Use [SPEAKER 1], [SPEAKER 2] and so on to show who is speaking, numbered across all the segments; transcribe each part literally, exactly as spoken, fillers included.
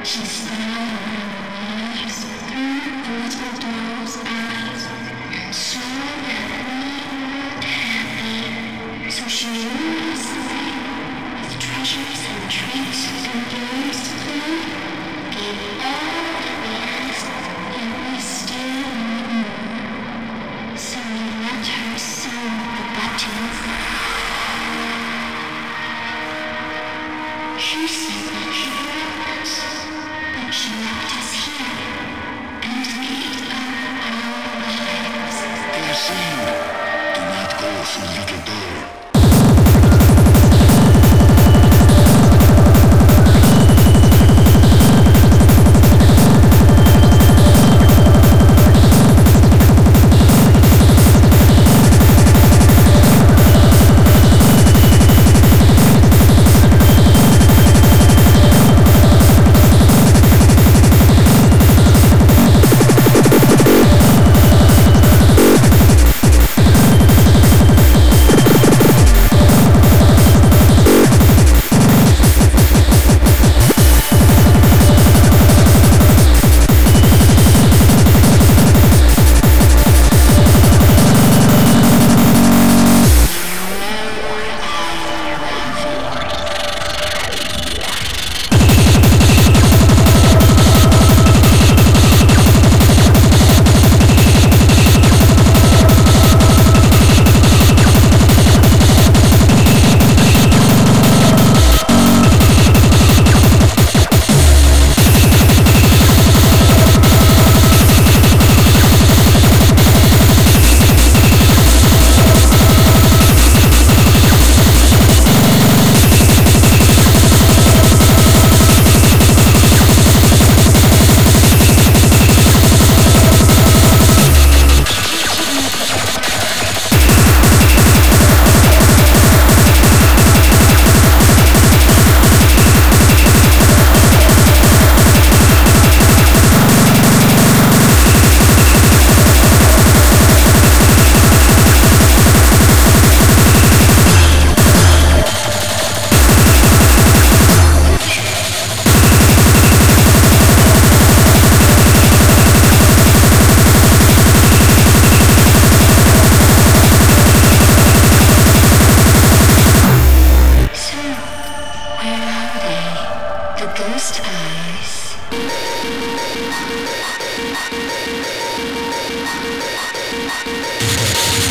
[SPEAKER 1] She smiled through the little doll's eyes and saw that we weren't happy. So she moved us with treasures and treats and games to play, gave all that we asked, and we still wanted more. So we let her sew the buttons. She said that she loved us, but she left us here and made up our lives.
[SPEAKER 2] Proceed. Do not go through little door.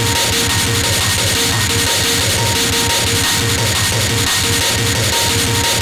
[SPEAKER 1] We'll be right back.